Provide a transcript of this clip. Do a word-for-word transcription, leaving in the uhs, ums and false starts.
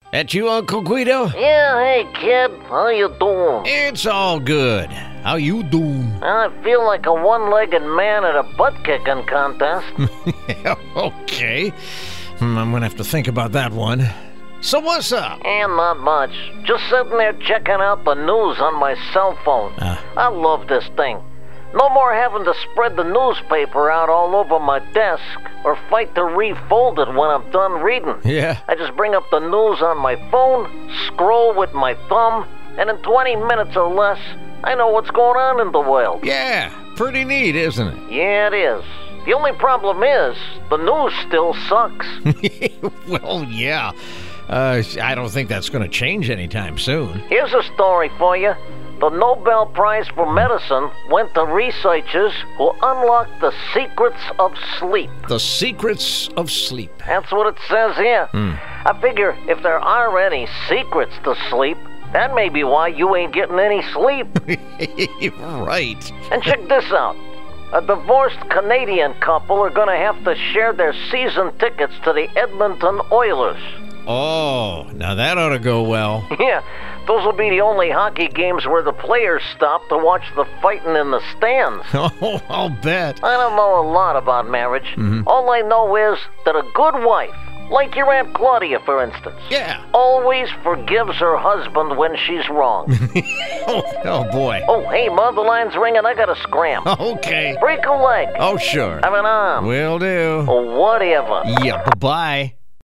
That you, Uncle Guido? Yeah, hey, kid. How you doing? It's all good. How you doing? I feel like a one-legged man at a butt-kicking contest. Okay. Hmm, I'm gonna have to think about that one. So what's up? And not much. Just sitting there checking out the news on my cell phone. Uh. I love this thing. No more having to spread the newspaper out all over my desk or fight to refold it when I'm done reading. Yeah. I just bring up the news on my phone, scroll with my thumb, and in twenty minutes or less, I know what's going on in the world. Yeah, pretty neat, isn't it? Yeah, it is. The only problem is, the news still sucks. Well, yeah. Uh, I don't think that's going to change anytime soon. Here's a story for you. The Nobel Prize for Medicine went to researchers who unlocked the secrets of sleep. The secrets of sleep. That's what it says here. Hmm. I figure if there are any secrets to sleep, that may be why you ain't getting any sleep. Right. And check this out. A divorced Canadian couple are going to have to share their season tickets to the Edmonton Oilers. Oh, now that ought to go well. Yeah, those will be the only hockey games where the players stop to watch the fighting in the stands. Oh, I'll bet. I don't know a lot about marriage. Mm-hmm. All I know is that a good wife, like your Aunt Claudia, for instance, Yeah. always forgives her husband when she's wrong. Oh, oh, boy. Oh, hey, Ma, the line's ringing. I gotta scram. Okay. Break a leg. Oh, sure. Have an arm. Will do. Or whatever. Yeah, bye-bye.